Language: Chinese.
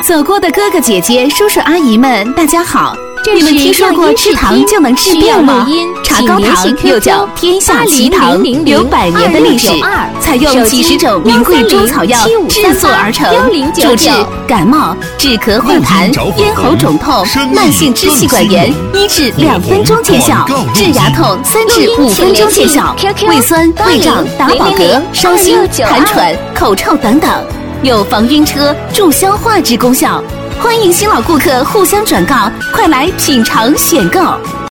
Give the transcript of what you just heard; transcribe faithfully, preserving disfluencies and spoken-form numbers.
走过的哥哥姐姐、叔叔阿姨们，大家好！你们听说过吃糖就能治病吗？茶膏糖又叫天下奇糖，有百年的历史，采用几十种名贵中草药制作而成，主治感冒、止咳化痰、咽喉肿痛、慢性支气管炎，医治两分钟见效；治牙痛三至五分钟见效；胃酸、胃胀、打饱嗝、伤心、痰喘、口臭等等，有防晕车、助消化之功效。欢迎新老顾客互相转告，快来品尝选购。